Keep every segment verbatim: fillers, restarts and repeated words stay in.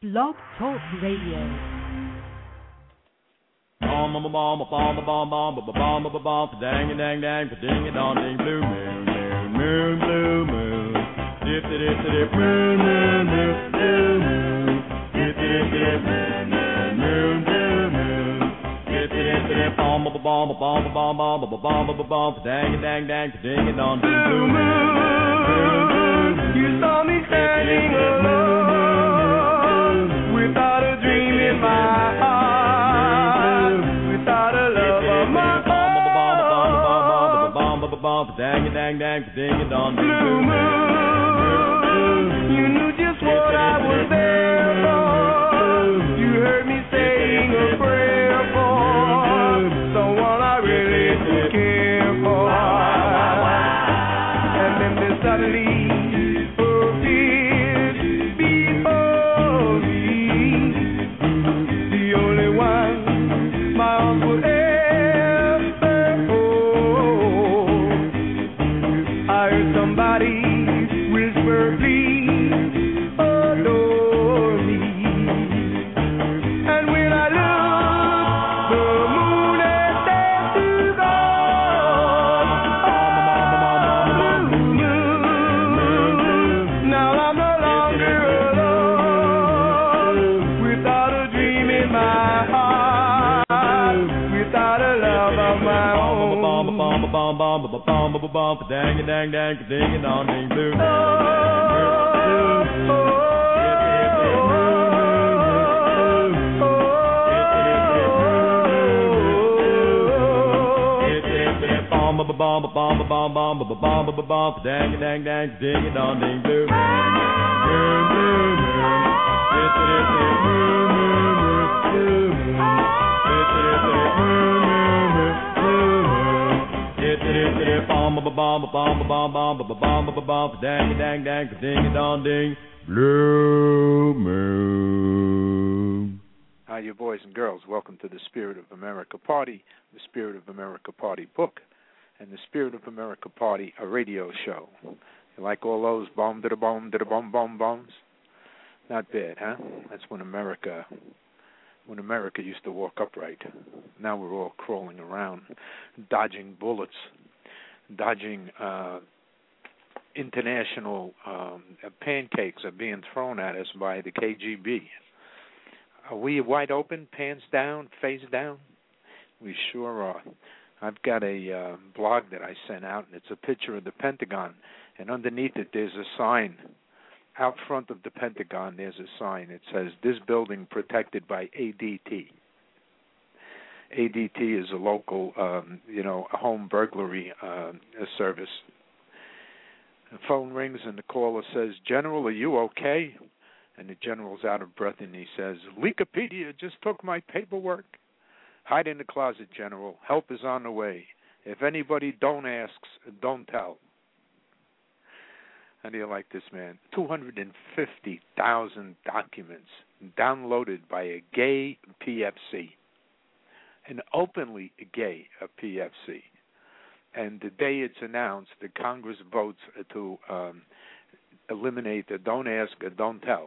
Blog Talk Radio. Bomb bomb bomb bomb bomb bomb bomb bomb bomb dang dang dang ding dong ding blue moon moon moon blue moon dip dip dip moon moon moon blue moon dip dip dip moon moon moon blue moon dip dip dip bomb bomb bomb bomb bomb bomb bomb bomb dang dang dang ding dong ding blue moon. You saw me standing alone without a dream in my heart, without a love of my own. Dang dang dang ding dong Blue moon, you knew just what I was there for. You heard me saying a prayer for someone I really did care for. And then there suddenly appeared before me the only one my arms would ever hold. I heard somebody whisper, please adore me. And when I looked, the moon had set to gone. Blue moon, now I'm no longer alone, without a dream in my heart, without a love of my own. bomb bomb bomb bomb bomb bomb bomb dang dang dang ding dong ding blue Oh, oh, bomb bomb bomb bomb bomb bomb bomb bomb dang dang dang ding dong ding blue moon moon bomb bomb bomb bomb bomb bomb bomb bomb dang dang dang ding dong ding blue moon. Hi, you boys and girls. Welcome to the Spirit of America Party, the Spirit of America Party book, and the Spirit of America Party, a radio show. You like all those bomb to the bomb to the bomb bomb bombs? Not bad, huh? That's when America, when America used to walk upright. Now we're all crawling around, dodging bullets, dodging uh, international um, pancakes are being thrown at us by the K G B. Are we wide open, pants down, face down? We sure are. I've got a uh, blog that I sent out, and it's a picture of the Pentagon, and underneath it there's a sign. Out front of the Pentagon there's a sign. It says, "This building protected by A D T." A D T is a local, um, you know, a home burglary uh, service. The phone rings and the caller says, "General, are you okay?" And the general's out of breath and he says, "Wikipedia just took my paperwork." "Hide in the closet, General. Help is on the way. If anybody don't asks, don't tell." How do you like this, man? two hundred fifty thousand documents downloaded by a gay P F C. An openly gay P F C. And the day it's announced, the Congress votes to um, eliminate the don't ask, don't tell.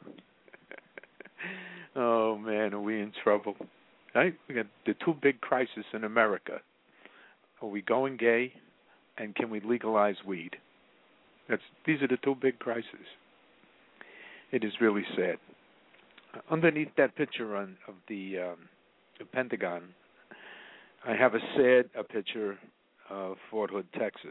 Oh, man, are we in trouble? Right? We got the two big crises in America. Are we going gay, and can we legalize weed? That's These are the two big crises. It is really sad. Underneath that picture on, of the... Um, the Pentagon, I have a sad a picture of Fort Hood, Texas,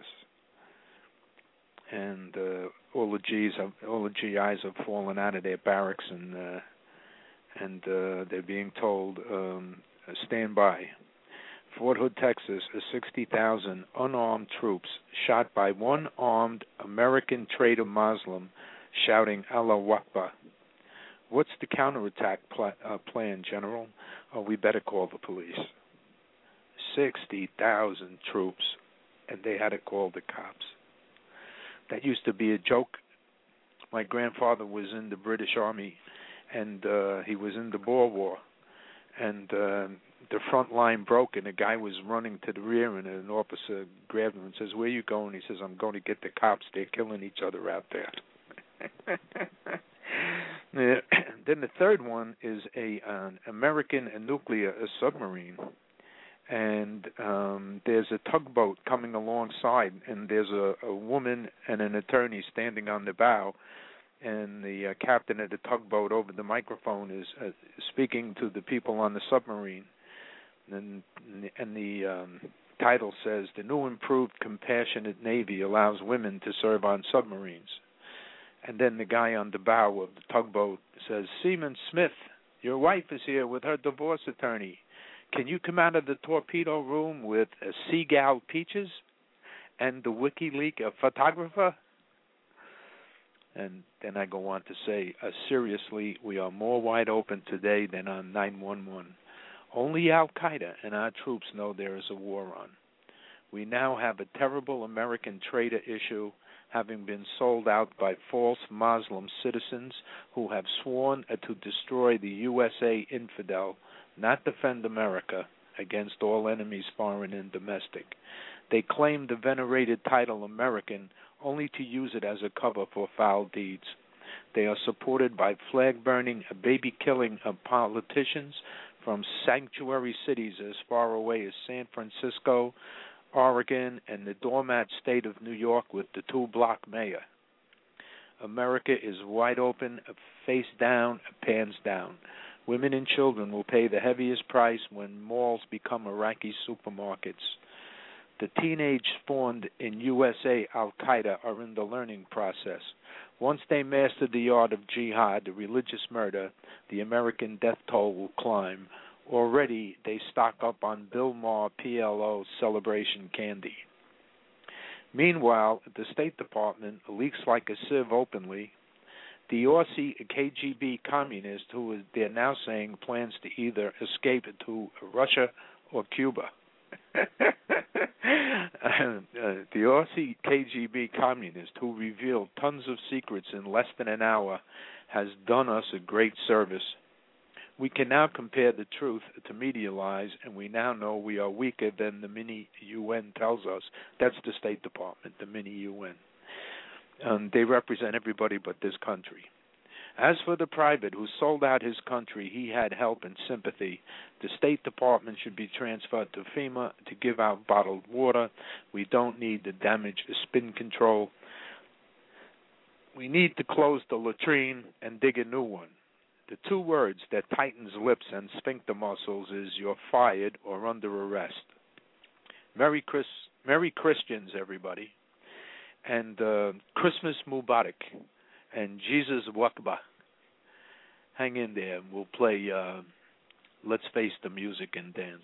and uh, all the G's, have, all the G Is have fallen out of their barracks, and uh, and uh, they're being told, um, stand by. Fort Hood, Texas, sixty thousand unarmed troops shot by one armed American traitor Muslim, shouting "Allah Akbar." What's the counterattack pl- uh, plan, General? Oh, we better call the police. sixty thousand troops, and they had to call the cops. That used to be a joke. My grandfather was in the British Army, and uh, he was in the Boer War, and uh, the front line broke, and the guy was running to the rear, and an officer grabbed him and says, "Where are you going?" He says, "I'm going to get the cops. They're killing each other out there." then the third one is a an American nuclear submarine, and um, there's a tugboat coming alongside, and there's a, a woman and an attorney standing on the bow, and the uh, captain of the tugboat over the microphone is uh, speaking to the people on the submarine, and and the um, title says, "The new improved compassionate Navy allows women to serve on submarines." And then the guy on the bow of the tugboat says, "Seaman Smith, your wife is here with her divorce attorney. Can you come out of the torpedo room with a Seagal Peaches and the WikiLeaks photographer?" And then I go on to say, uh, seriously, we are more wide open today than on nine one one. Only Al-Qaeda and our troops know there is a war on. We now have a terrible American traitor issue, having been sold out by false Muslim citizens who have sworn to destroy the U S A infidel, not defend America against all enemies, foreign and domestic. They claim the venerated title American only to use it as a cover for foul deeds. They are supported by flag-burning, baby-killing of politicians from sanctuary cities as far away as San Francisco, Oregon, and the doormat state of New York with the two-block mayor. America is wide open, face down, pants down. Women and children will pay the heaviest price when malls become Iraqi supermarkets. The teenage spawned in U S A Al-Qaeda are in the learning process. Once they master the art of jihad, the religious murder, the American death toll will climb. Already they stock up on Bill Maher P L O celebration candy. Meanwhile, the State Department leaks like a sieve openly. The Aussie K G B communist, who is, they're now saying plans to either escape to Russia or Cuba. uh, the Aussie K G B communist, who revealed tons of secrets in less than an hour, has done us a great service. We can now compare the truth to media lies, and we now know we are weaker than the mini U N tells us. That's the State Department, the mini U N. Um, they represent everybody but this country. As for the private who sold out his country, he had help and sympathy. The State Department should be transferred to FEMA to give out bottled water. We don't need to damage the spin control. We need to close the latrine and dig a new one. The two words that tightens lips and sphincter muscles is "you're fired" or "under arrest." Merry Chris, Merry Christians, everybody, and uh, Christmas Mubarak, and Jesus Wakba. Hang in there, and we'll play uh, Let's Face the Music and Dance.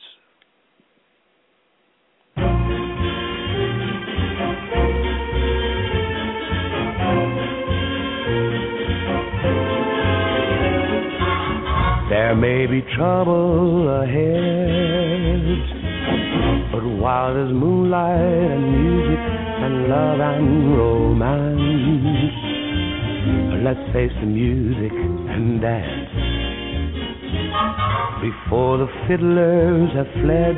There may be trouble ahead, but while there's moonlight and music and love and romance, let's face the music and dance. Before the fiddlers have fled,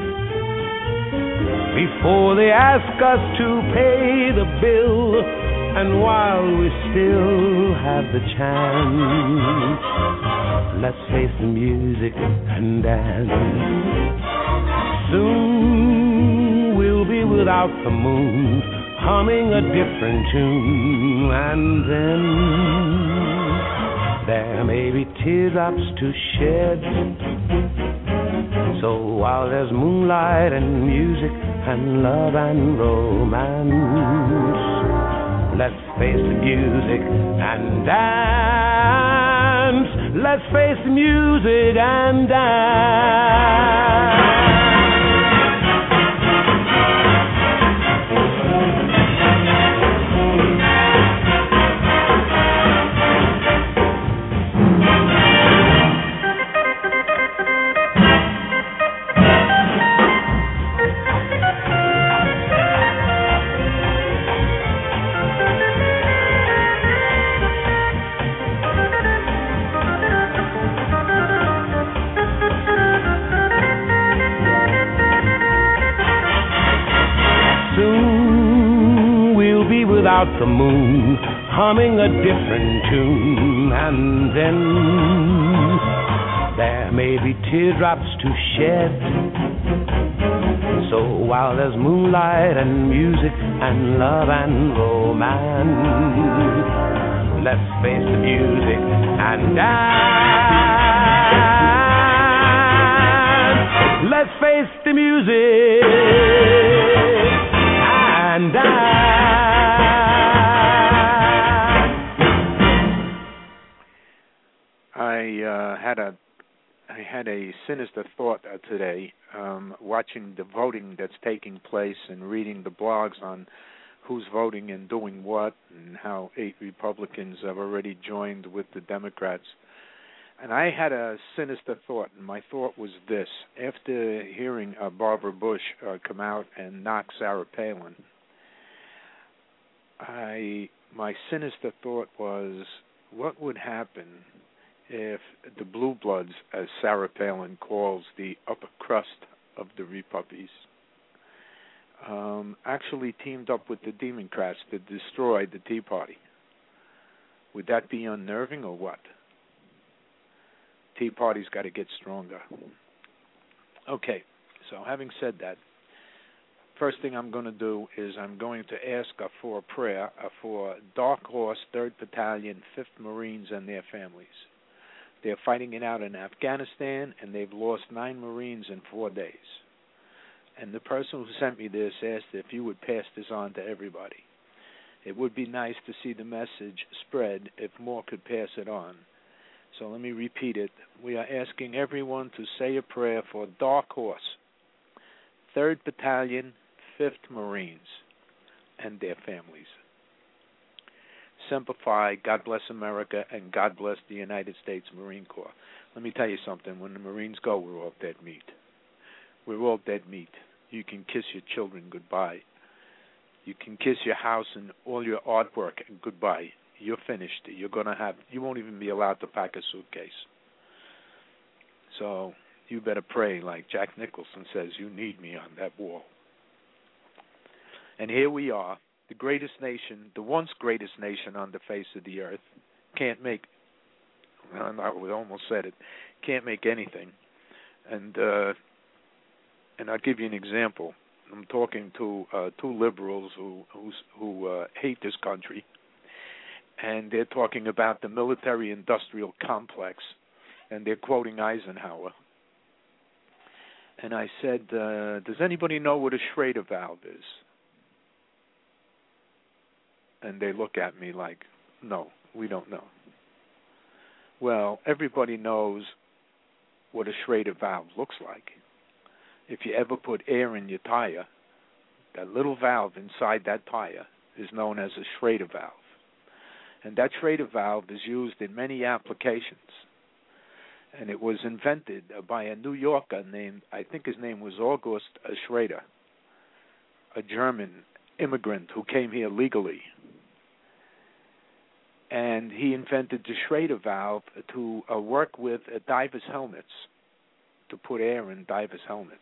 before they ask us to pay the bill, and while we still have the chance, let's face the music and dance. Soon we'll be without the moon, humming a different tune, and then there may be teardrops to shed. So while there's moonlight and music and love and romance, let's face the music and dance. Let's face the music and dance. Without the moon, humming a different tune, and then there may be teardrops to shed. So while there's moonlight and music and love and romance, let's face the music and dance. Let's face the music and dance. I uh, had a I had a sinister thought uh, today, um, watching the voting that's taking place and reading the blogs on who's voting and doing what, and how eight Republicans have already joined with the Democrats. And I had a sinister thought, and my thought was this. After hearing uh, Barbara Bush uh, come out and knock Sarah Palin, I my sinister thought was, what would happen if the blue bloods, as Sarah Palin calls the upper crust of the Repuppies, um, actually teamed up with the Democrats to destroy the Tea Party? Would that be unnerving or what? Tea Party's got to get stronger. Okay, so having said that, first thing I'm going to do is I'm going to ask uh, for a prayer uh, for Dark Horse, third Battalion, fifth Marines, and their families. They're fighting it out in Afghanistan, and they've lost nine Marines in four days. And the person who sent me this asked if you would pass this on to everybody. It would be nice to see the message spread if more could pass it on. So let me repeat it. We are asking everyone to say a prayer for Dark Horse, third Battalion, fifth Marines, and their families. Semper Fi, God bless America, and God bless the United States Marine Corps. Let me tell you something. When the Marines go, we're all dead meat. We're all dead meat. You can kiss your children goodbye. You can kiss your house and all your artwork and goodbye. You're finished. You're going to have, you won't even be allowed to pack a suitcase. So you better pray, like Jack Nicholson says, you need me on that wall. And here we are. The greatest nation, the once greatest nation on the face of the earth, can't make, I almost said it, can't make anything. And uh, and I'll give you an example. I'm talking to uh, two liberals who who, who uh, hate this country, and they're talking about the military-industrial complex, and they're quoting Eisenhower. And I said, uh, does anybody know what a Schrader valve is? And they look at me like, no, we don't know. Well, everybody knows what a Schrader valve looks like. If you ever put air in your tire, that little valve inside that tire is known as a Schrader valve. And that Schrader valve is used in many applications. And it was invented by a New Yorker named, I think his name was August Schrader, a German immigrant who came here legally. And he invented the Schrader valve to uh, work with uh, divers' helmets, to put air in divers' helmets.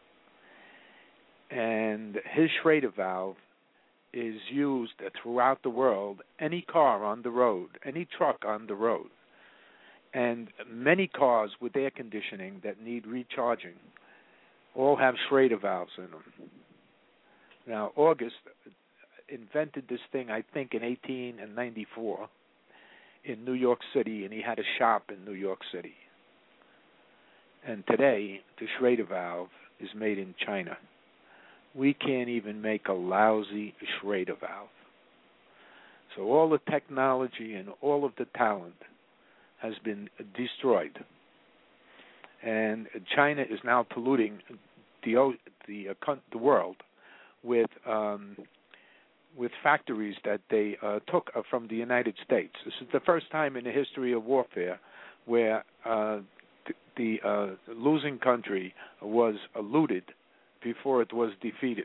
And his Schrader valve is used throughout the world, any car on the road, any truck on the road. And many cars with air conditioning that need recharging all have Schrader valves in them. Now, August invented this thing, I think, in eighteen ninety-four in New York City, and he had a shop in New York City. And today, the Schrader valve is made in China. We can't even make a lousy Schrader valve. So all the technology and all of the talent has been destroyed. And China is now polluting the the, uh, the world with um, with factories that they uh, took uh, from the United States. This is the first time in the history of warfare where uh, th- the uh, losing country was uh, looted before it was defeated.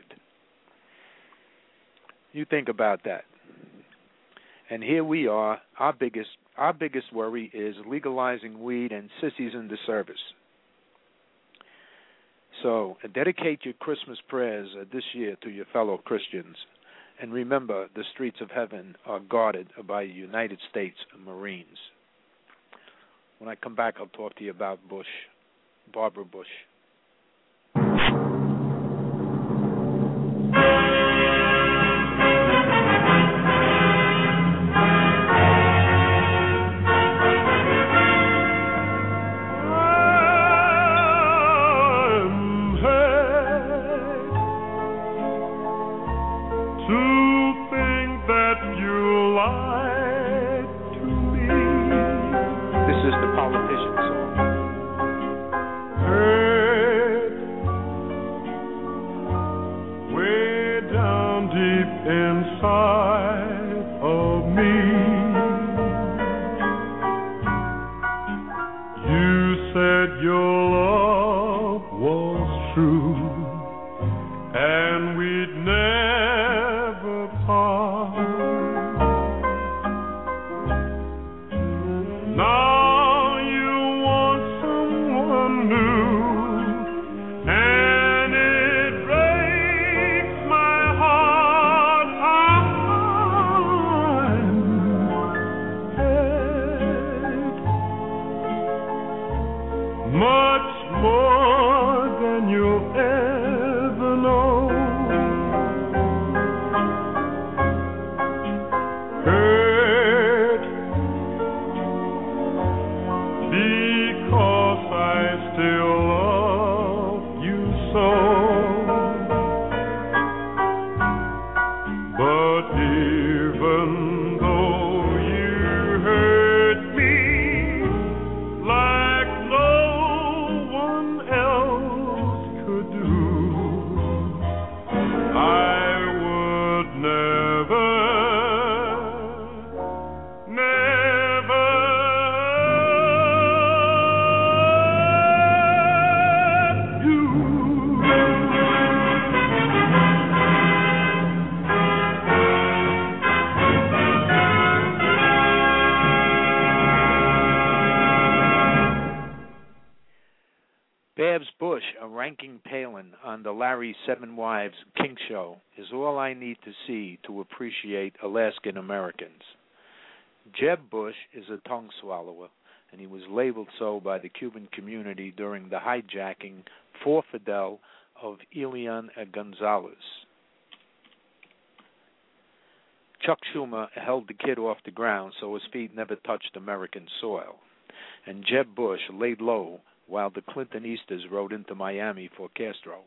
You think about that. And here we are, our biggest our biggest worry is legalizing weed and sissies in the service. So uh, dedicate your Christmas prayers uh, this year to your fellow Christians And remember, the streets of heaven are guarded by United States Marines. When I come back, I'll talk to you about Bush, Barbara Bush. Seven Wives King Show is all I need to see to appreciate Alaskan Americans. Jeb Bush is a tongue swallower, and he was labeled so by the Cuban community during the hijacking for Fidel of Elian Gonzalez. Chuck Schumer held the kid off the ground so his feet never touched American soil, and Jeb Bush laid low while the Clintonistas rode into Miami for Castro.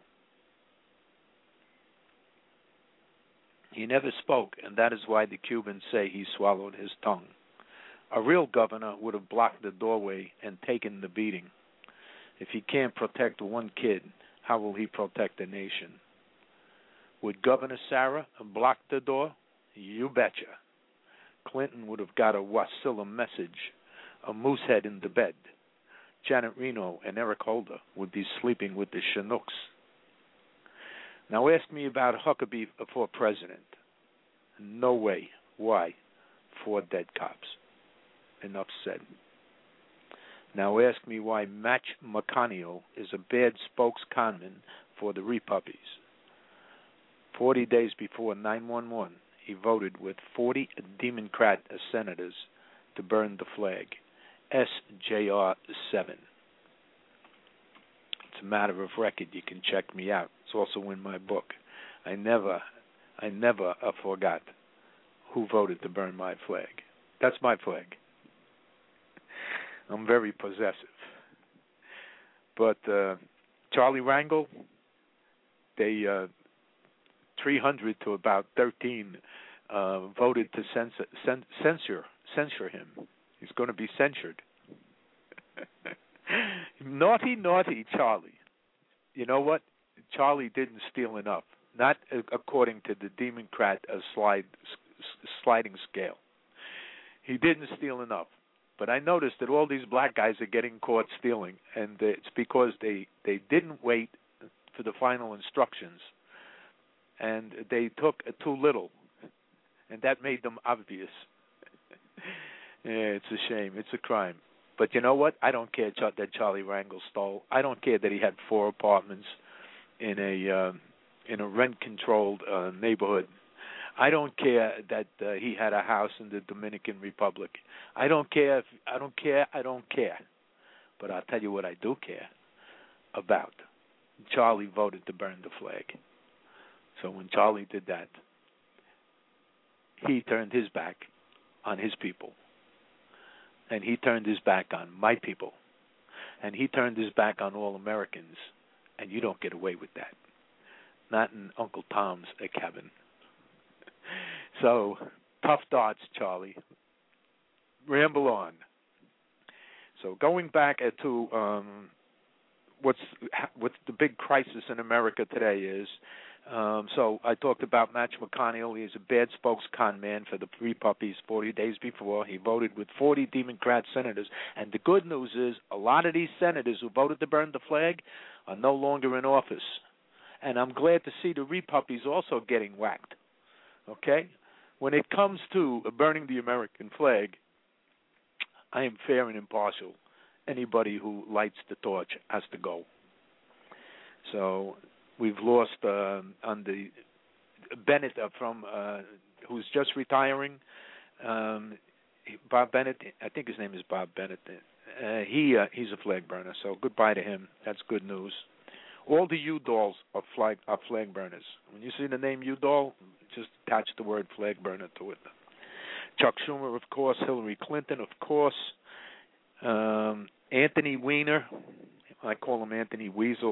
He never spoke, and that is why the Cubans say he swallowed his tongue. A real governor would have blocked the doorway and taken the beating. If he can't protect one kid, how will he protect the nation? Would Governor Sarah block the door? You betcha. Clinton would have got a Wasilla message, a moose head in the bed. Janet Reno and Eric Holder would be sleeping with the Chinooks. Now ask me about Huckabee for president. No way. Why? Four dead cops. Enough said. Now ask me why Match McConnell is a bad spokesconman for the Repuppies. Forty days before nine one one, he voted with forty Democrat senators to burn the flag. S J R seven. It's a matter of record. You can check me out. It's also in my book. I never, I never uh, forgot who voted to burn my flag. That's my flag. I'm very possessive. But uh, Charlie Rangel, they uh, three hundred to about thirteen uh, voted to censor, cen- censure censure him. He's going to be censured. Naughty, naughty Charlie. You know what? Charlie didn't steal enough. Not uh, according to the Democrat uh, slide, s- sliding scale. He didn't steal enough. But I noticed that all these black guys are getting caught stealing, and it's because they, they didn't wait for the final instructions, and they took uh, too little, and that made them obvious. Yeah, it's a shame. It's a crime. But you know what? I don't care that Charlie Rangel stole. I don't care that he had four apartments in a uh, in a rent-controlled uh, neighborhood. I don't care that uh, he had a house in the Dominican Republic. I don't care. If, I don't care. I don't care. But I'll tell you what I do care about. Charlie voted to burn the flag. So when Charlie did that, he turned his back on his people. And he turned his back on my people. And he turned his back on all Americans. And you don't get away with that. Not in Uncle Tom's uh, cabin. So, tough darts, Charlie. Ramble on. So, going back to um, what's what's the big crisis in America today is, um, so I talked about Mitch McConnell. He's a bad spokescon man for the Free Puppies forty days before. He voted with forty Democrat senators. And the good news is a lot of these senators who voted to burn the flag are no longer in office. And I'm glad to see the Repuppies also getting whacked. Okay? When it comes to burning the American flag, I am fair and impartial. Anybody who lights the torch has to go. So we've lost uh, on the Bennett uh, from uh, who's just retiring. Um, Bob Bennett, I think his name is Bob Bennett. Uh, he uh, he's a flag burner. So goodbye to him. That's good news. All the Udalls are flag are flag burners. When you see the name Udall, just attach the word flag burner to it. Chuck Schumer, of course. Hillary Clinton, of course. Um, Anthony Weiner. I call him Anthony Weasel.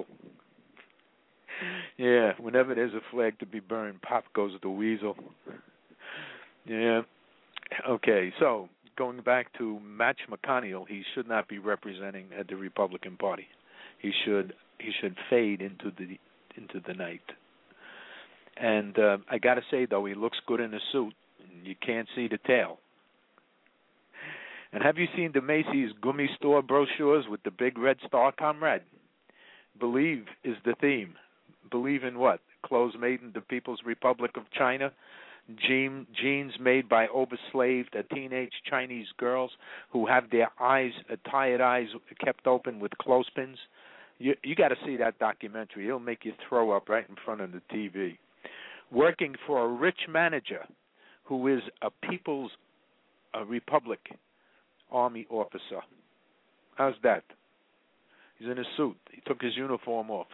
Yeah, whenever there's a flag to be burned, pop goes the weasel. Yeah. Okay, so going back to Mitch McConnell, he should not be representing uh, the Republican Party. He should he should fade into the into the night. And uh, I got to say though, he looks good in a suit. You can't see the tail. And have you seen the Macy's Gummy Store brochures with the big red star, comrade? Believe is the theme. Believe in what? Clothes made in the People's Republic of China, jean, jeans made by overslaved uh, teenage Chinese girls who have their eyes, uh, tired eyes, kept open with clothespins. You, you got to see that documentary. It'll make you throw up right in front of the T V. Working for a rich manager who is a People's uh, Republic Army officer. How's that? He's in a suit. He took his uniform off.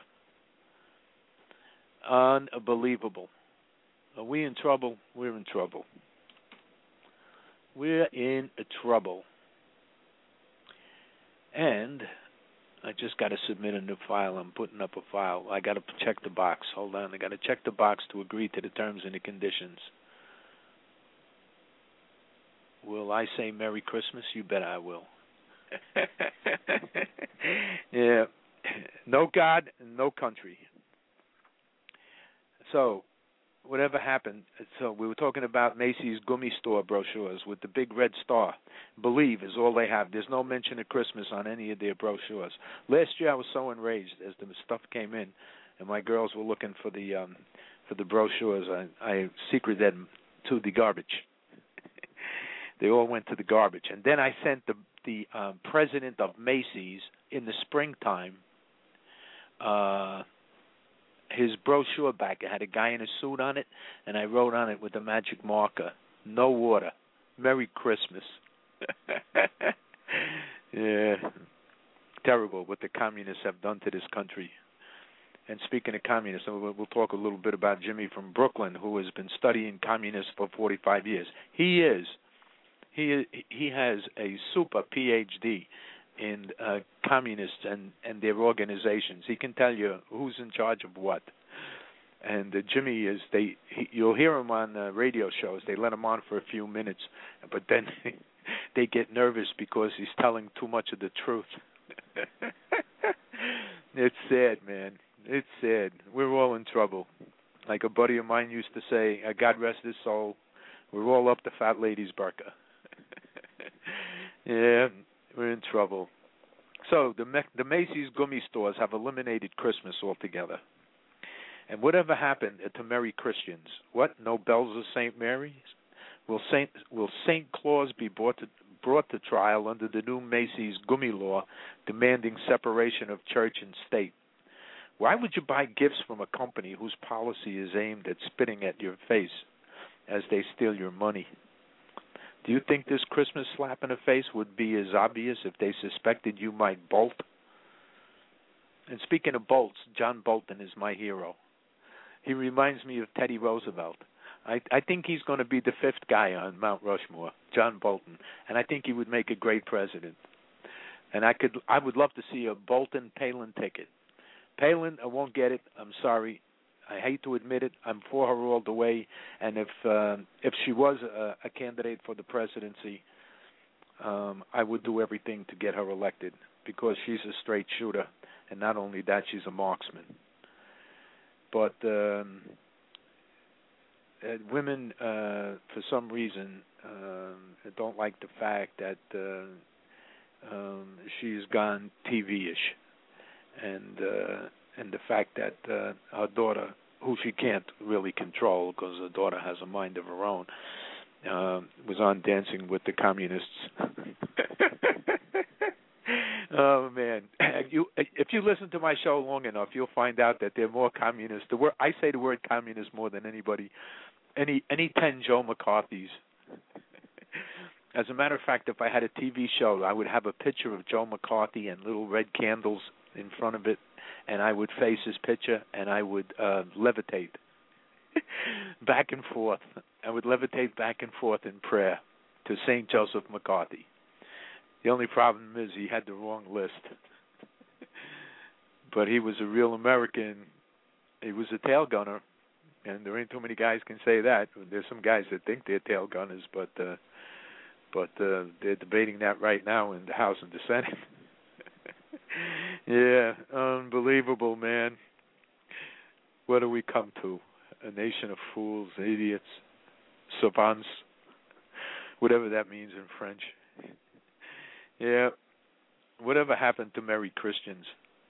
Unbelievable. Are we in trouble? We're in trouble. We're in trouble. And I just got to submit a new file. I'm putting up a file. I got to check the box. Hold on. I got to check the box to agree to the terms and the conditions. Will I say Merry Christmas? You bet I will. Yeah. No God, no country. So, whatever happened, so we were talking about Macy's Gummy Store brochures with the big red star. Believe is all they have. There's no mention of Christmas on any of their brochures. Last year I was so enraged as the stuff came in, and my girls were looking for the um, for the brochures. I, I secreted them to the garbage. They all went to the garbage. And then I sent the the um, president of Macy's in the springtime uh, his brochure back. It had a guy in a suit on it, and I wrote on it with a magic marker, no water, Merry Christmas. Yeah, terrible what the communists have done to this country. And speaking of communists, we'll talk a little bit about Jimmy from Brooklyn, who has been studying communists for forty-five years. He is. He he has a super P H D in uh, communists and, and their organizations. He can tell you who's in charge of what. And uh, Jimmy is, they he, you'll hear him on uh, radio shows. They let him on for a few minutes, but then they get nervous because he's telling too much of the truth. It's sad, man. It's sad. We're all in trouble. Like a buddy of mine used to say, uh, God rest his soul, we're all up the fat lady's burqa. Yeah, we're in trouble. So the the Macy's Gummy Stores have eliminated Christmas altogether. And whatever happened to Merry Christians? What? No bells of Saint Mary's? Will Saint will Saint Claus be brought to brought to trial under the new Macy's Gummy law, demanding separation of church and state? Why would you buy gifts from a company whose policy is aimed at spitting at your face? as they steal your money. Do you think this Christmas slap in the face would be as obvious if they suspected you might bolt? And speaking of bolts, John Bolton is my hero. He reminds me of Teddy Roosevelt. I, I think he's going to be the fifth guy on Mount Rushmore, John Bolton, and I think he would make a great president. And I could, I would love to see a Bolton-Palin ticket. Palin, I won't get it. I'm sorry. I hate to admit it. I'm for her all the way. And if uh, if she was a, a candidate for the presidency, um, I would do everything to get her elected because she's a straight shooter, and not only that, she's a marksman. But um, uh, women, uh, for some reason, um, don't like the fact that uh, um, she's gone T V-ish, and uh, and the fact that uh, our daughter, who she can't really control because her daughter has a mind of her own, uh, was on Dancing with the Communists. Oh man, you if you listen to my show long enough, you'll find out that they're more communist. The word I say the word communist more than anybody, any any ten Joe McCarthys. As a matter of fact, if I had a T V show, I would have a picture of Joe McCarthy and little red candles in front of it, and I would face his picture, and I would uh, levitate back and forth. I would levitate back and forth in prayer to Saint Joseph McCarthy. The only problem is he had the wrong list. But he was a real American. He was a tail gunner, and there ain't too many guys can say that. There's some guys that think they're tail gunners, but uh, but uh, they're debating that right now in the House and the Senate. Yeah, unbelievable, man. What do we come to? A nation of fools, idiots, savants, whatever that means in French. Yeah, whatever happened to Merry Christians?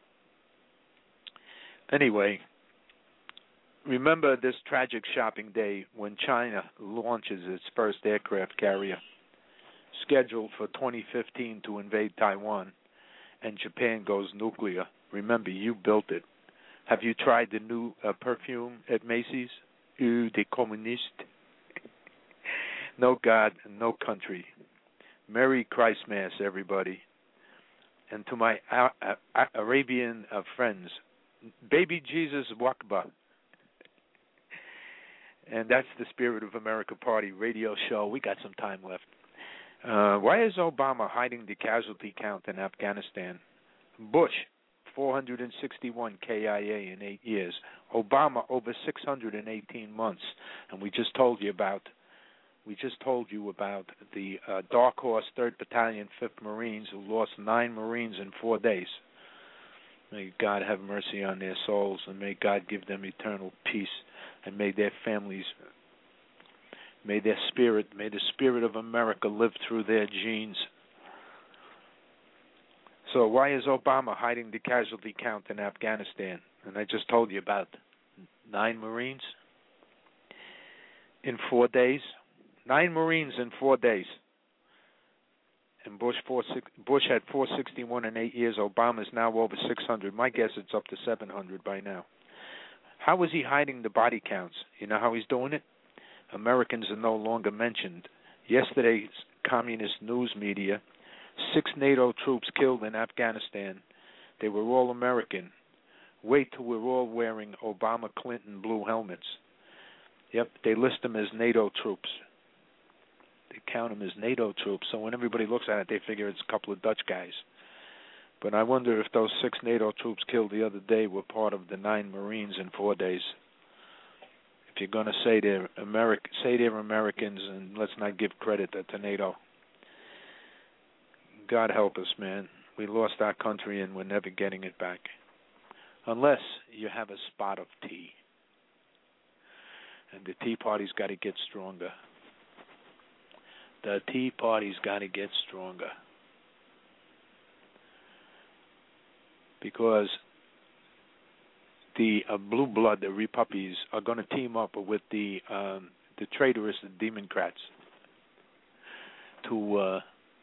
Anyway, remember this tragic shopping day when China launches its first aircraft carrier, scheduled for twenty fifteen to invade Taiwan, and Japan goes nuclear. Remember, you built it. Have you tried the new uh, perfume at Macy's? Eau des communistes. No God and no country. Merry Christmas, everybody. And to my uh, uh, Arabian uh, friends, Baby Jesus Wakba. And that's the Spirit of America Party radio show. We got some time left. Uh, why is Obama hiding the casualty count in Afghanistan? Bush, four hundred sixty-one K I A in eight years. Obama, over six hundred eighteen months. And we just told you about, we just told you about the uh, Dark Horse third Battalion, fifth Marines, who lost nine Marines in four days. May God have mercy on their souls, and may God give them eternal peace, and may their families, may their spirit, may the spirit of America live through their genes. So why is Obama hiding the casualty count in Afghanistan? And I just told you about nine Marines in four days. Nine Marines in four days. And Bush four, six, Bush had four sixty-one in eight years. Obama's now over six hundred. My guess it's up to seven hundred by now. How is he hiding the body counts? You know how he's doing it? Americans are no longer mentioned. Yesterday's communist news media, six NATO troops killed in Afghanistan. They were all American. Wait till we're all wearing Obama Clinton blue helmets. Yep, they list them as NATO troops. They count them as NATO troops, so when everybody looks at it, they figure it's a couple of Dutch guys. But I wonder if those six NATO troops killed the other day were part of the nine Marines in four days. If you're going to say they're American, say they're Americans, and let's not give credit to NATO. God help us, man. We lost our country, and we're never getting it back. Unless you have a spot of tea. And the Tea Party's got to get stronger. The Tea Party's got to get stronger. Because the uh, blue blood, the Repuppies, are going to team up with the um, the traitorous Democrats to uh,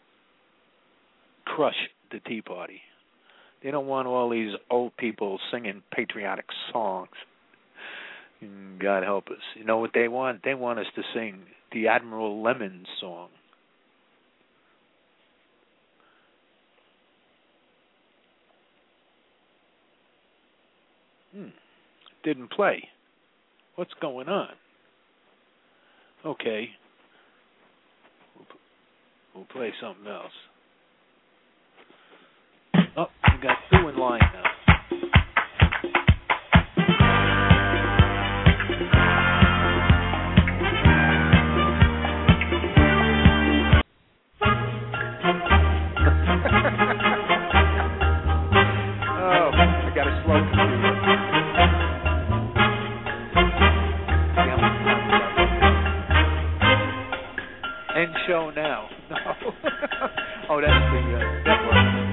crush the Tea Party. They don't want all these old people singing patriotic songs. Mm, God help us. You know what they want? They want us to sing the Admiral Lemon song. Hmm. Didn't play. What's going on? Okay. We'll, we'll play something else. Oh, we got two in line now. Oh, I got a slow computer. End show now. No. Oh, that's the uh, network.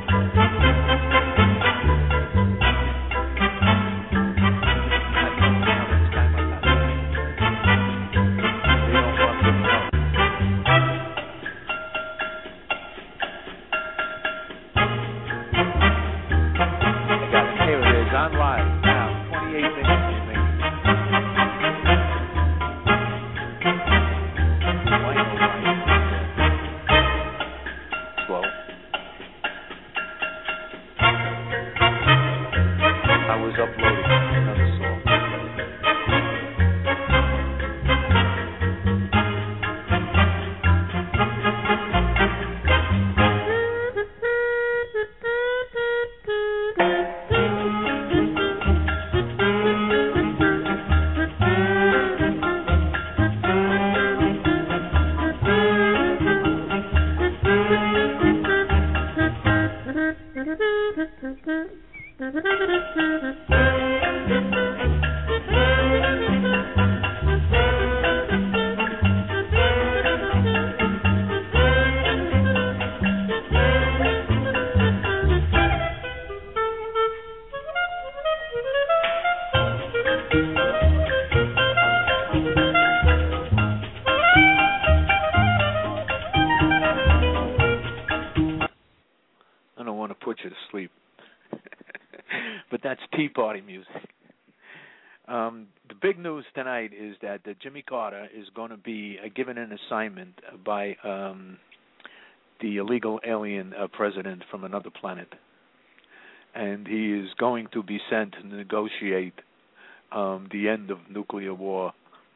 Tonight is that uh, Jimmy Carter is going to be uh, given an assignment by um, the illegal alien uh, president from another planet, and he is going to be sent to negotiate um, the end of nuclear war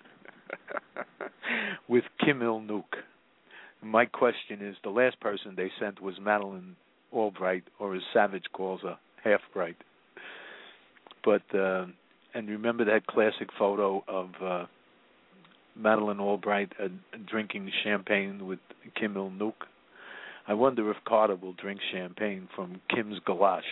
with Kim Il-Nuk. My question is, the last person they sent was Madeleine Albright, or as Savage calls her, Half-Bright. But uh, and remember that classic photo of uh, Madeleine Albright uh, drinking champagne with Kim Il-Nuk? I wonder if Carter will drink champagne from Kim's gulash.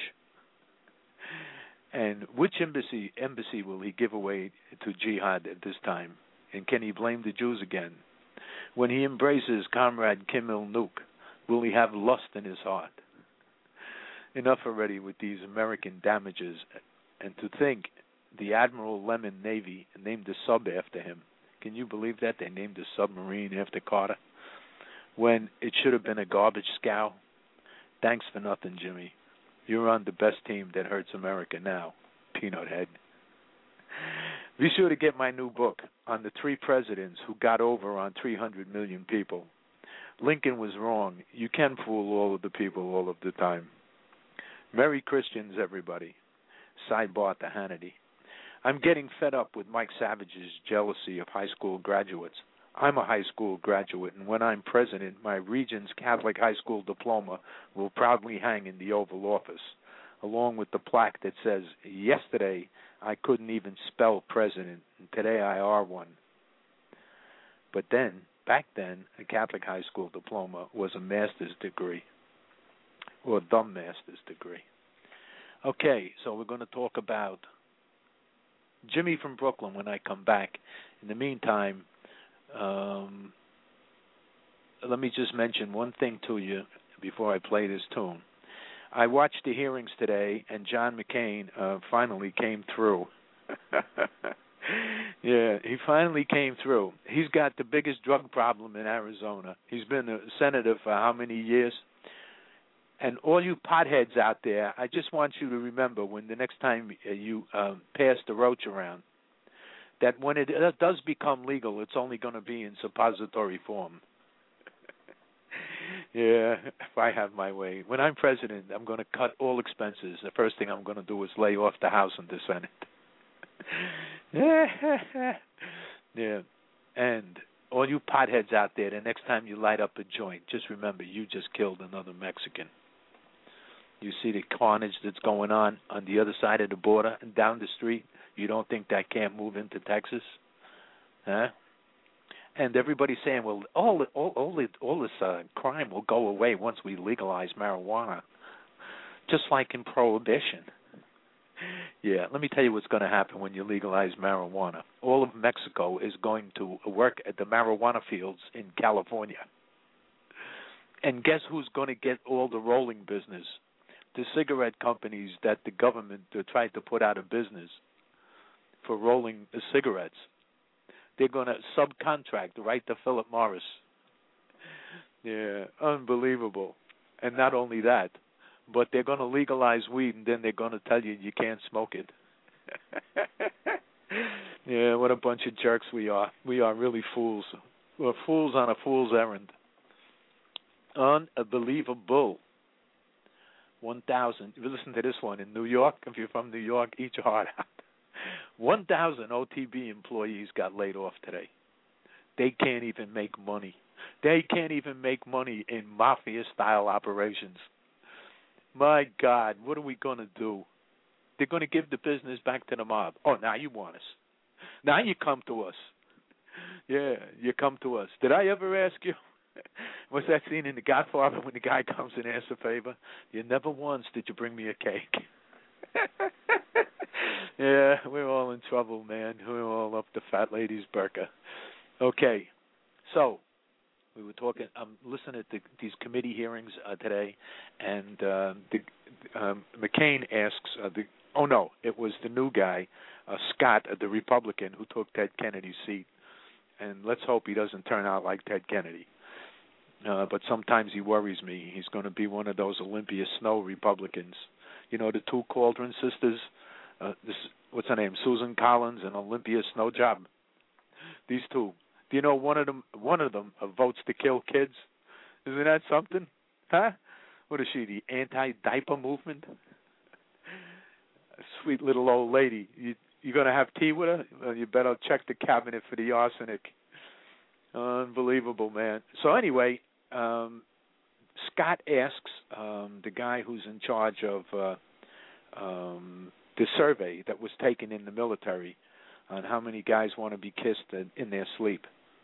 And which embassy embassy will he give away to jihad at this time? And can he blame the Jews again? When he embraces comrade Kim Il-Nuk, will he have lust in his heart? Enough already with these American damages. And to think the Admiral Lemon Navy named a sub after him. Can you believe that? They named a submarine after Carter when it should have been a garbage scow. Thanks for nothing, Jimmy. You're on the best team that hurts America now, peanut head. Be sure to get my new book on the three presidents who got over on three hundred million people. Lincoln was wrong. You can fool all of the people all of the time. Merry Christians, everybody. Sidebar to Hannity. I'm getting fed up with Mike Savage's jealousy of high school graduates. I'm a high school graduate, and when I'm president, my region's Catholic high school diploma will proudly hang in the Oval Office, along with the plaque that says, yesterday I couldn't even spell president, and today I are one. But then, back then, a Catholic high school diploma was a master's degree, or the master's degree. Okay, so we're going to talk about Jimmy from Brooklyn when I come back. In the meantime, um, let me just mention one thing to you before I play this tune. I watched the hearings today, and John McCain uh, finally came through. Yeah, he finally came through. He's got the biggest drug problem in Arizona. He's been a senator for how many years? And all you potheads out there, I just want you to remember when the next time you um, pass the roach around, that when it does become legal, it's only going to be in suppository form. Yeah, if I have my way. When I'm president, I'm going to cut all expenses. The first thing I'm going to do is lay off the House and the Senate. Yeah. And all you potheads out there, the next time you light up a joint, just remember you just killed another Mexican. You see the carnage that's going on on the other side of the border and down the street? You don't think that can't move into Texas? Huh? And everybody's saying, well, all all all, this, all this uh, crime will go away once we legalize marijuana, just like in Prohibition. Yeah, let me tell you what's going to happen when you legalize marijuana. All of Mexico is going to work at the marijuana fields in California. And guess who's going to get all the rolling business? The cigarette companies that the government tried to put out of business for rolling the cigarettes. They're going to subcontract right to Philip Morris. Yeah, unbelievable. And not only that, but they're going to legalize weed, and then they're going to tell you you can't smoke it. Yeah, what a bunch of jerks we are. We are really fools. We're fools on a fool's errand. Unbelievable. one thousand. Listen to this one. In New York, if you're from New York, eat your heart out. one thousand O T B employees got laid off today. They can't even make money. They can't even make money in mafia-style operations. My God, what are we going to do? They're going to give the business back to the mob. Oh, now you want us. Now you come to us. Yeah, you come to us. Did I ever ask you? What's that scene in The Godfather when the guy comes and asks a favor? You never once did you bring me a cake. Yeah, we're all in trouble, man. We're all up the fat lady's burqa. Okay, so we were talking. I'm listening to these committee hearings uh, today, and uh, the, um, McCain asks. Uh, the, oh no, it was the new guy, uh, Scott, uh, the Republican, who took Ted Kennedy's seat. And let's hope he doesn't turn out like Ted Kennedy. Uh, but sometimes he worries me. He's going to be one of those Olympia Snow Republicans. You know, the two Cauldron sisters. Uh, this, what's her name? Susan Collins and Olympia Snowjob. These two. Do you know one of them? One of them uh, votes to kill kids. Isn't that something? Huh? What is she? The anti-diaper movement? A sweet little old lady. You you gonna have tea with her? Well, you better check the cabinet for the arsenic. Unbelievable, man. So anyway, um, Scott asks um, the guy who's in charge of uh, um, the survey that was taken in the military on how many guys want to be kissed in, in their sleep.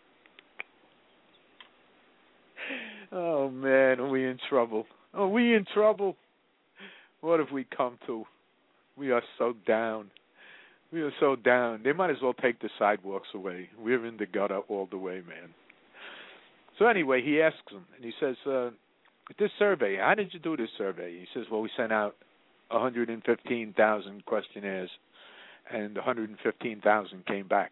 Oh, man, are we in trouble? Are we in trouble? What have we come to? We are so down. We are so down. They might as well take the sidewalks away. We're in the gutter all the way, man. So anyway, he asks him, and he says, uh, this survey, how did you do this survey? He says, well, we sent out one hundred fifteen thousand questionnaires, and one hundred fifteen thousand came back.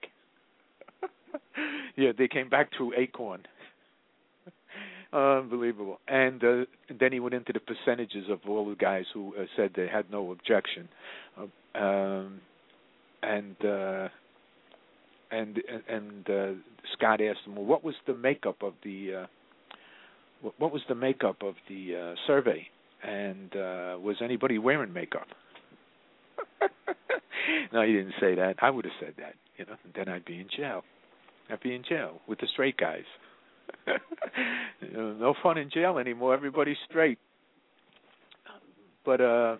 Yeah, they came back through Acorn. Unbelievable. And, uh, and then he went into the percentages of all the guys who uh, said they had no objection. Uh, um, and uh, and and uh, Scott asked him, well, what was the makeup of the uh, what was the makeup of the uh, survey? And uh, was anybody wearing makeup? No, he didn't say that. I would have said that, you know. And then I'd be in jail. I'd be in jail with the straight guys. You know, no fun in jail anymore. Everybody's straight. But uh,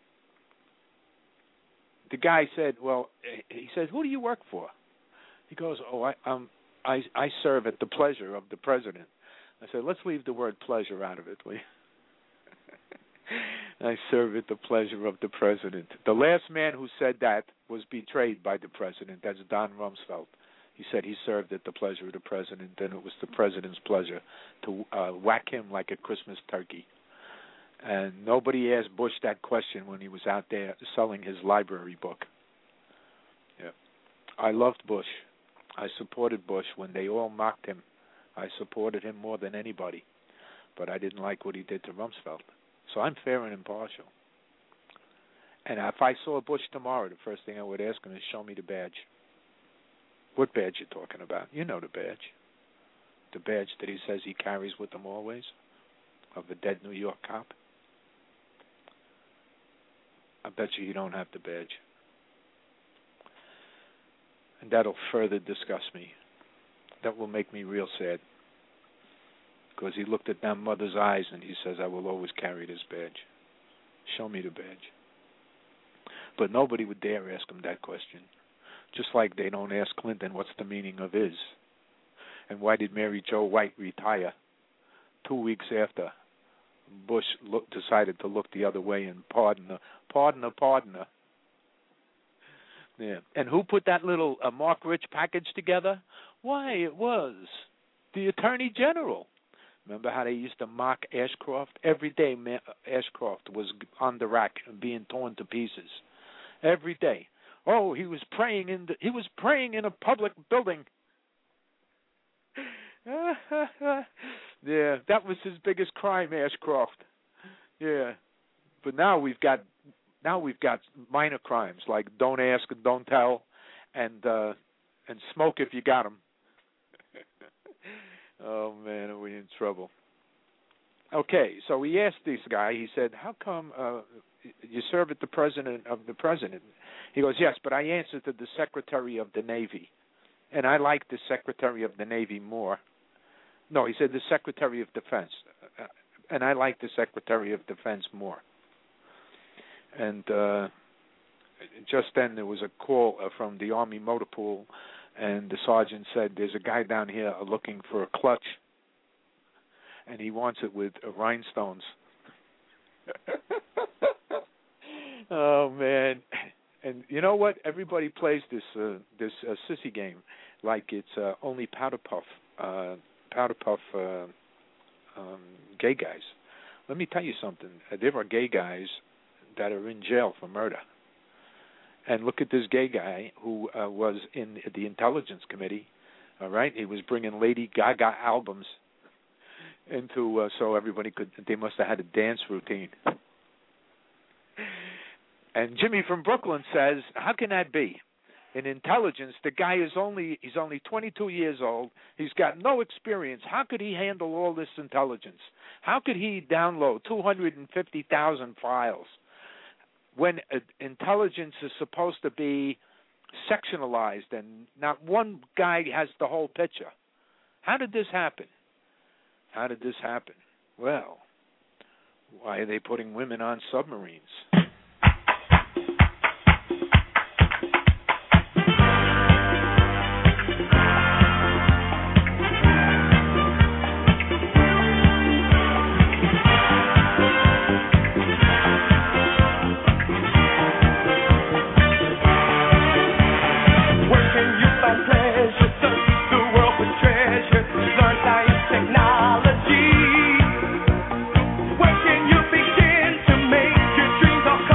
the guy said, "Well," he said, "Who do you work for?" He goes, "Oh, I um, I I serve at the pleasure of the president." I said, "Let's leave the word pleasure out of it, will you?" I serve at the pleasure of the president. The last man who said that was betrayed by the president. That's Don Rumsfeld. He said he served at the pleasure of the president, and it was the president's pleasure to uh, whack him like a Christmas turkey. And nobody asked Bush that question when he was out there selling his library book. Yeah, I loved Bush. I supported Bush when they all mocked him. I supported him more than anybody, but I didn't like what he did to Rumsfeld. So I'm fair and impartial. And if I saw Bush tomorrow, the first thing I would ask him is show me the badge. What badge you talking about? You know the badge. The badge that he says he carries with him always, of the dead New York cop. I bet you you don't have the badge. And that'll further disgust me. That will make me real sad. Because he looked at that mother's eyes and he says, I will always carry this badge. Show me the badge. But nobody would dare ask him that question. Just like they don't ask Clinton what's the meaning of his. And why did Mary Jo White retire two weeks after Bush look, decided to look the other way and pardon her? Pardon her, pardon her. Yeah. And who put that little uh, Mark Rich package together? Why, it was the Attorney General. Remember how they used to mock Ashcroft? Every day Ma- Ashcroft was on the rack and being torn to pieces. Every day. Oh, he was praying in the, he was praying in a public building. Yeah, that was his biggest crime, Ashcroft. Yeah. But now we've got now we've got minor crimes like don't ask and don't tell, and uh, and smoke if you got 'em. Oh man, are we in trouble? Okay, so he asked this guy. He said, "How come uh, you serve at the president of the president?" He goes, "Yes, but I answer to the Secretary of the Navy, and I like the Secretary of the Navy more." No, he said the Secretary of Defense, uh, and I like the Secretary of Defense more. And uh, just then there was a call uh, from the Army Motor Pool, and the sergeant said, "There's a guy down here looking for a clutch, and he wants it with uh, rhinestones." Oh man! And you know what? Everybody plays this uh, this uh, sissy game like it's uh, only powder puff, uh, powder puff uh, um, gay guys. Let me tell you something. Uh, there are gay guys that are in jail for murder. And look at this gay guy who uh, was in the Intelligence Committee. All right, he was bringing Lady Gaga albums into uh, so everybody could. They must have had a dance routine. And Jimmy from Brooklyn says, "How can that be? In intelligence, the guy is only he's only twenty-two years old. He's got no experience. How could he handle all this intelligence? How could he download two hundred fifty thousand files when uh, intelligence is supposed to be sectionalized and not one guy has the whole picture? How did this happen? How did this happen? Well, why are they putting women on submarines?" Where can you begin to make your dreams all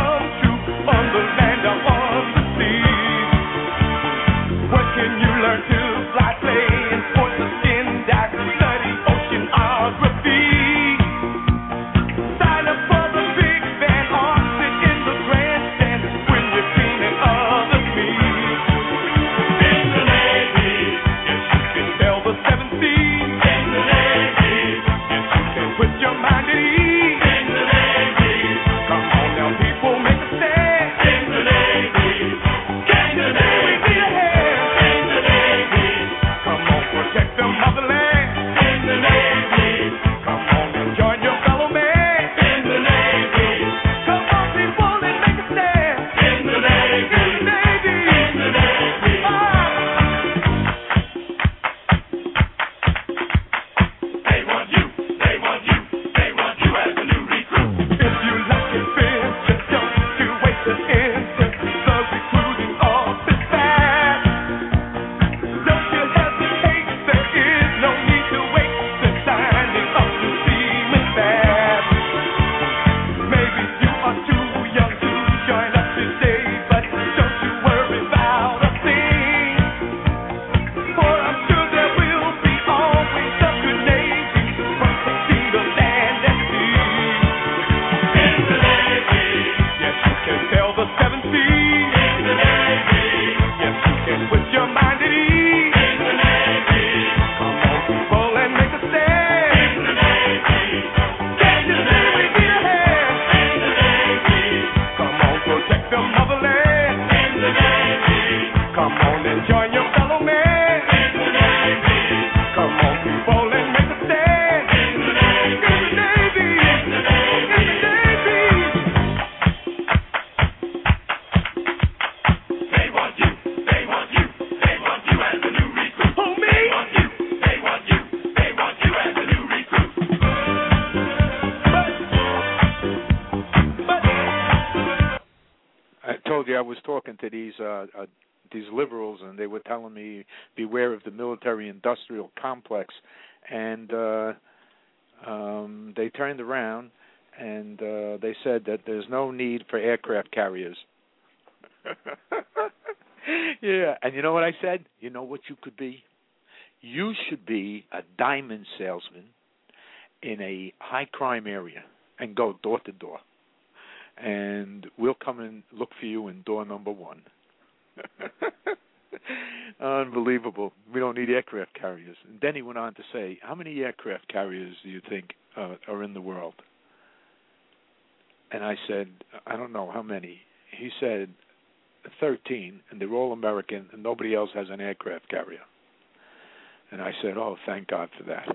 told you I was talking to these uh, uh, these liberals, and they were telling me beware of the military-industrial complex, and uh, um, they turned around and uh, they said that there's no need for aircraft carriers. Yeah, and you know what I said? You know what you could be? You should be a diamond salesman in a high-crime area and go door to door. And we'll come and look for you in door number one. Unbelievable. We don't need aircraft carriers. And then he went on to say, how many aircraft carriers do you think uh, are in the world? And I said, I don't know how many. He said, thirteen, and they're all American, and nobody else has an aircraft carrier. And I said, oh, thank God for that.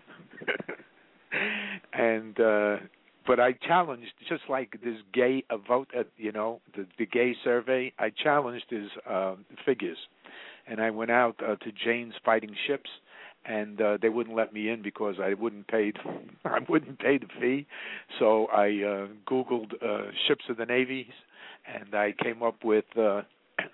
and uh, but I challenged, just like this gay uh, vote, at, you know, the, the gay survey, I challenged his uh, figures. And I went out uh, to Jane's Fighting Ships, and uh, they wouldn't let me in because I wouldn't pay. I wouldn't pay the fee. So I uh, Googled uh, ships of the Navy, and I came up with, uh,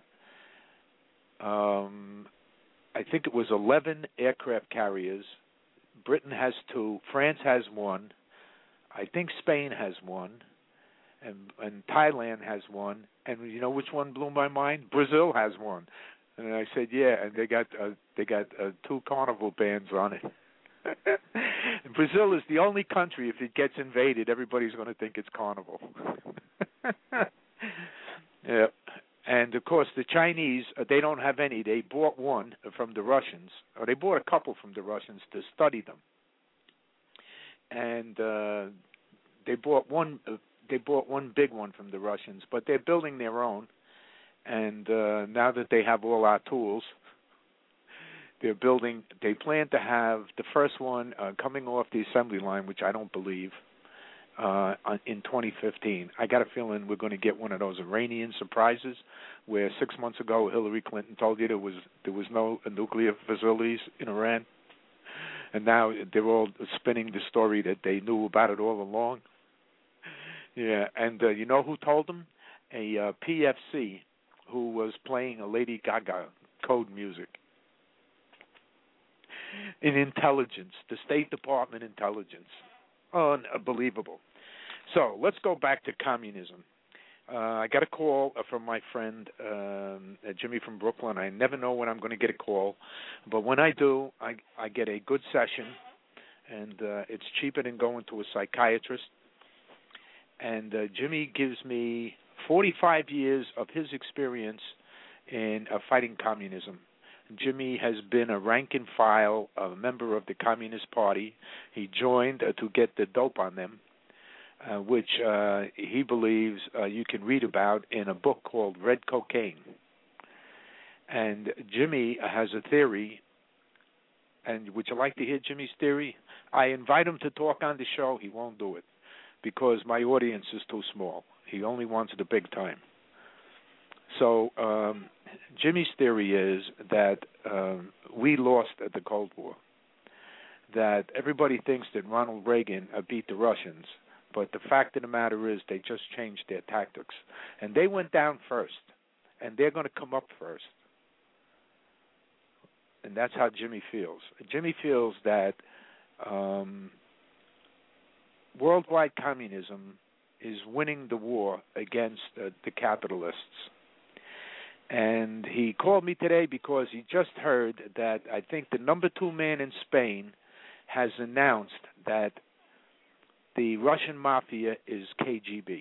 um, I think it was eleven aircraft carriers. Britain has two. France has one. I think Spain has one, and and Thailand has one. And you know which one blew my mind? Brazil has one. And I said, yeah, and they got uh, they got uh, two carnival bands on it. And Brazil is the only country, if it gets invaded, everybody's going to think it's carnival. Yeah, and of course the Chinese, uh, they don't have any. They bought one from the Russians, or they bought a couple from the Russians to study them. And uh, they bought one. Uh, they bought one big one from the Russians, but they're building their own. And uh, now that they have all our tools, they're building. They plan to have the first one uh, coming off the assembly line, which I don't believe, uh, in twenty fifteen. I got a feeling we're going to get one of those Iranian surprises, where six months ago Hillary Clinton told you there was there was no nuclear facilities in Iran, and now they're all spinning the story that they knew about it all along. Yeah, and uh, you know who told them? A uh, P F C. Who was playing a Lady Gaga code music in intelligence, the State Department intelligence. Unbelievable. So let's go back to communism. Uh, I got a call from my friend um, Jimmy from Brooklyn. I never know when I'm going to get a call, but when I do, I, I get a good session, and uh, it's cheaper than going to a psychiatrist. And uh, Jimmy gives me forty-five years of his experience in uh, fighting communism. Jimmy has been a rank and file, a member of the Communist Party. He joined uh, to get the dope on them, uh, which uh, he believes uh, you can read about in a book called Red Cocaine. And Jimmy has a theory, and would you like to hear Jimmy's theory? I invite him to talk on the show. He won't do it because my audience is too small. He only wants the big time. So um, Jimmy's theory is that um, we lost at the Cold War, that everybody thinks that Ronald Reagan uh, beat the Russians, but the fact of the matter is they just changed their tactics. And they went down first, and they're going to come up first. And that's how Jimmy feels. Jimmy feels that um, worldwide communism is winning the war against uh, the capitalists. And he called me today because he just heard that I think the number two man in Spain has announced that the Russian mafia is K G B.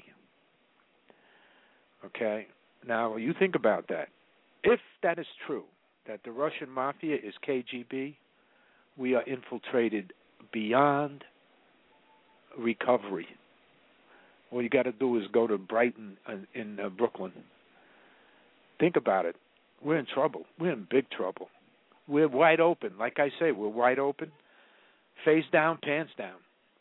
Okay? Now, you think about that. If that is true, that the Russian mafia is K G B, we are infiltrated beyond recovery. All you got to do is go to Brighton in uh, Brooklyn. Think about it. We're in trouble. We're in big trouble. We're wide open. Like I say, we're wide open. Face down, pants down.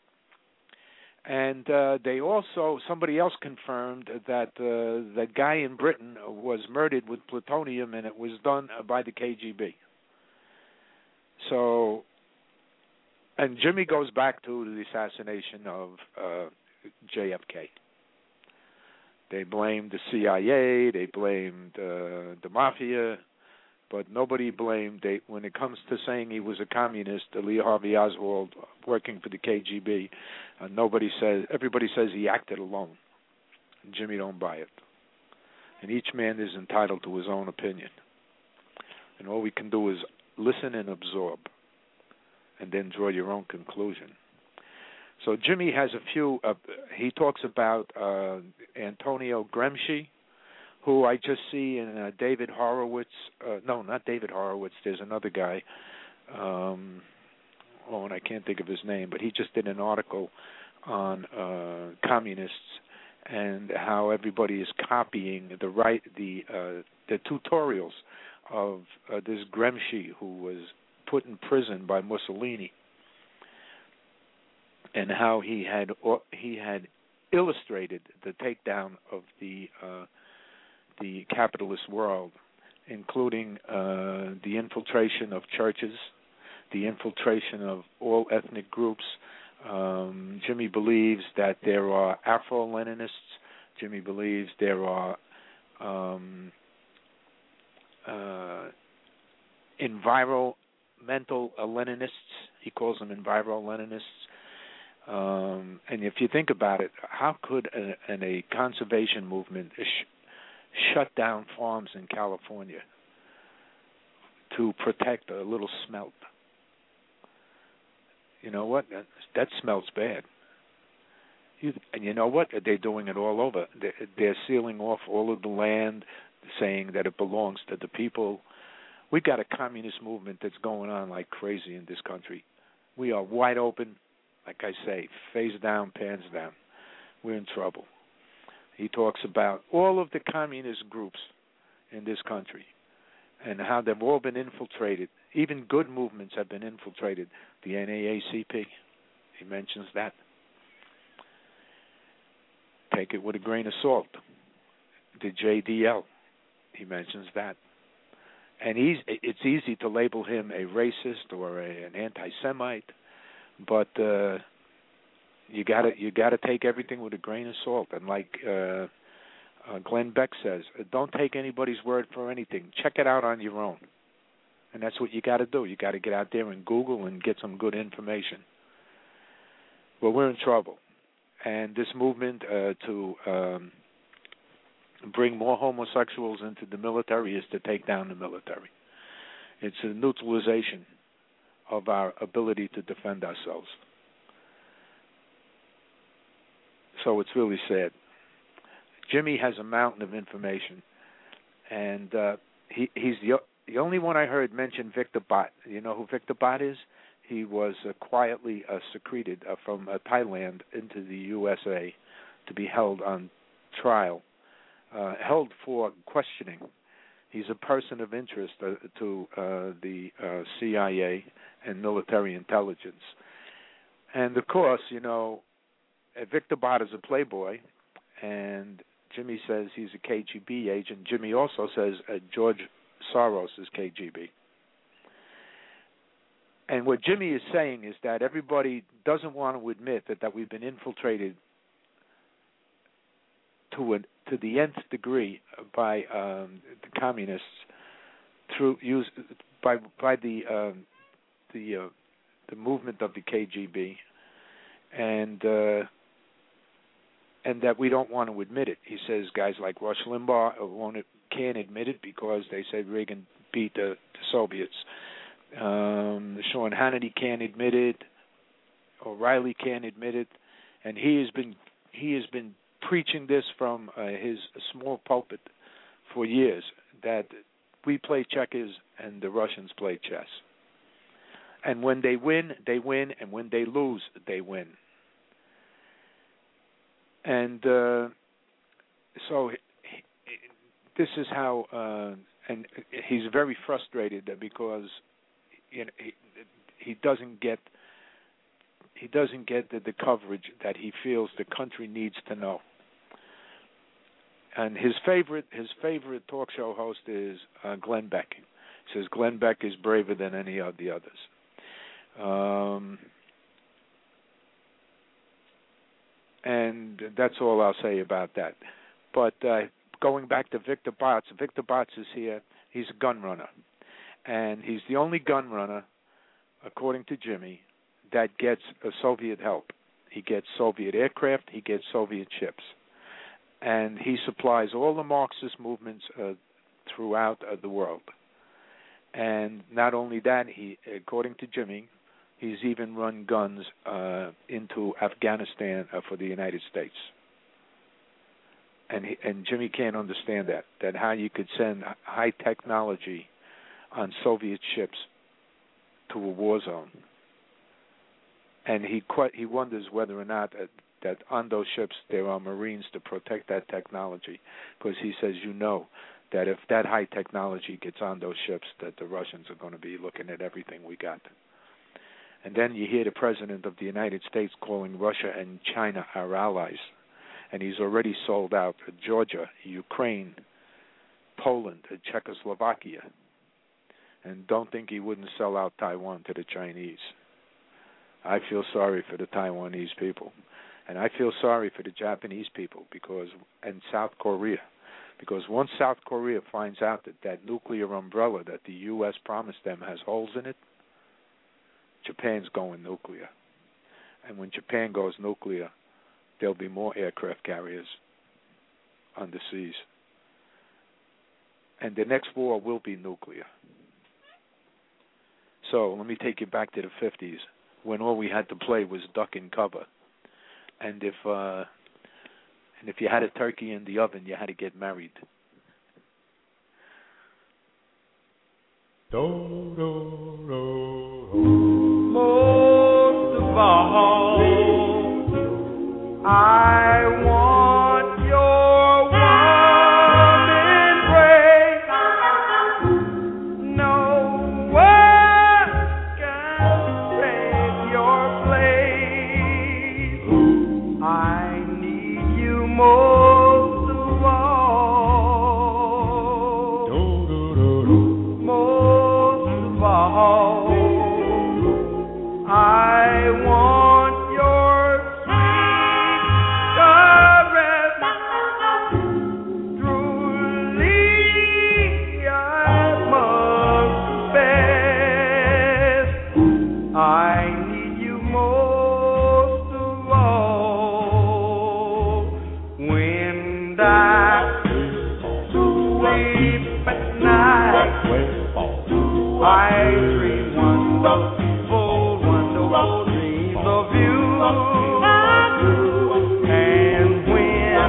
And uh, they also, somebody else confirmed that uh, that guy in Britain was murdered with plutonium, and it was done by the K G B. So, and Jimmy goes back to the assassination of uh, J F K. They blamed the C I A, they blamed uh, the mafia, but nobody blamed, they, when it comes to saying he was a communist, uh, Lee Harvey Oswald working for the K G B, uh, nobody says, everybody says he acted alone. Jimmy don't buy it. And each man is entitled to his own opinion. And all we can do is listen and absorb, and then draw your own conclusion. So Jimmy has a few, uh, he talks about uh, Antonio Gramsci, who I just see in uh, David Horowitz, uh, no, not David Horowitz, there's another guy, um, oh, and I can't think of his name, but he just did an article on uh, communists and how everybody is copying the right, the uh, the tutorials of uh, this Gramsci, who was put in prison by Mussolini, and how he had he had illustrated the takedown of the uh, the capitalist world, including uh, the infiltration of churches, the infiltration of all ethnic groups. Um, Jimmy believes that there are Afro-Leninists. Jimmy believes there are um, uh, environmental Leninists. He calls them enviro-Leninists. Um, and if you think about it, how could a, an, a conservation movement sh- shut down farms in California to protect a little smelt? You know what? That, that smells bad. You, and you know what? They're doing it all over. They're, they're sealing off all of the land, saying that it belongs to the people. We've got a communist movement that's going on like crazy in this country. We are wide open. Like I say, face down, pants down. We're in trouble. He talks about all of the communist groups in this country and how they've all been infiltrated. Even good movements have been infiltrated. The N double A C P, he mentions that. Take it with a grain of salt. The J D L, he mentions that. And he's, it's easy to label him a racist or a, an anti-Semite, but uh, you gotta you gotta take everything with a grain of salt. And like uh, uh, Glenn Beck says, don't take anybody's word for anything. Check it out on your own. And that's what you got to do. You got to get out there and Google and get some good information. Well, we're in trouble. And this movement uh, to um, bring more homosexuals into the military is to take down the military. It's a neutralization of our ability to defend ourselves. So it's really sad. Jimmy has a mountain of information, and uh, he, he's the the only one I heard mention Victor Bhatt. You know who Victor Bhatt is? He was uh, quietly uh, secreted uh, from uh, Thailand into the U S A to be held on trial, uh, held for questioning. He's a person of interest uh, to uh, the uh, C I A and military intelligence. And, of course, you know, uh, Victor Bhatt is a playboy, and Jimmy says he's a K G B agent. Jimmy also says uh, George Soros is K G B. And what Jimmy is saying is that everybody doesn't want to admit that, that we've been infiltrated to a, to the nth degree by um, the communists through use by by the um, the uh, the movement of the K G B, and uh, and that we don't want to admit it. He says guys like Rush Limbaugh won't can't admit it because they said Reagan beat the, the Soviets. Um, Sean Hannity can't admit it. O'Reilly can't admit it, and he has been he has been preaching this from uh, his small pulpit for years, that we play checkers and the Russians play chess. And when they win, they win, and when they lose, they win. And uh, so he, he, this is how, uh, and he's very frustrated because you know, he, he doesn't get he doesn't get the, the coverage that he feels the country needs to know. And his favorite his favorite talk show host is uh, Glenn Beck. He says Glenn Beck is braver than any of the others. Um, and that's all I'll say about that. But uh, going back to Victor Botts, Victor Botts is here. He's a gun runner. And he's the only gun runner, according to Jimmy, that gets a Soviet help. He gets Soviet aircraft. He gets Soviet ships. And he supplies all the Marxist movements uh, throughout uh, the world. And not only that, he, according to Jimmy, he's even run guns uh, into Afghanistan uh, for the United States. And he, and Jimmy can't understand that, that how you could send high technology on Soviet ships to a war zone. And he quite, he wonders whether or not uh, that on those ships there are Marines to protect that technology, because he says, you know, that if that high technology gets on those ships, that the Russians are going to be looking at everything we got. And then you hear the President of the United States calling Russia and China our allies. And he's already sold out Georgia, Ukraine, Poland, Czechoslovakia. And don't think he wouldn't sell out Taiwan to the Chinese. I feel sorry for the Taiwanese people. And I feel sorry for the Japanese people because, and South Korea. Because once South Korea finds out that that nuclear umbrella that the U S promised them has holes in it, Japan's going nuclear. And when Japan goes nuclear, there'll be more aircraft carriers on the seas. And the next war will be nuclear. So let me take you back to the fifties, when all we had to play was duck and cover. And if uh, and if you had a turkey in the oven, you had to get married. Do, do, do, do. Most of all, I want your warm embrace. No one can take your place. I need you most of all. Do, do, do, do. Most of all, I want your sweet caress. Truly, I must confess, I need you most of all. When I sleep at night, I dream wonderful, wonderful dreams of you. And when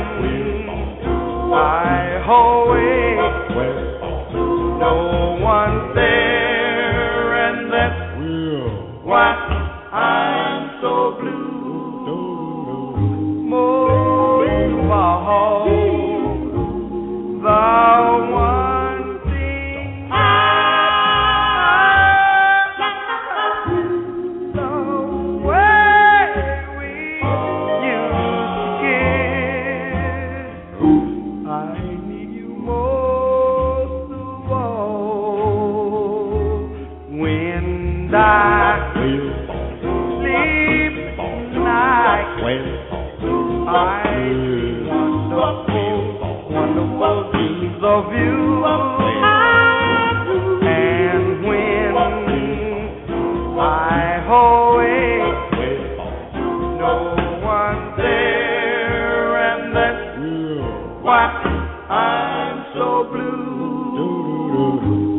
I awake, no one's there, and that's why I'm so blue. Most of all, the one thing the way we used to kiss, I need you most of all. When I sleep tonight, I dream wonderful, wonderful dreams of you. And when I awake, no one's there, and that's why I'm so blue.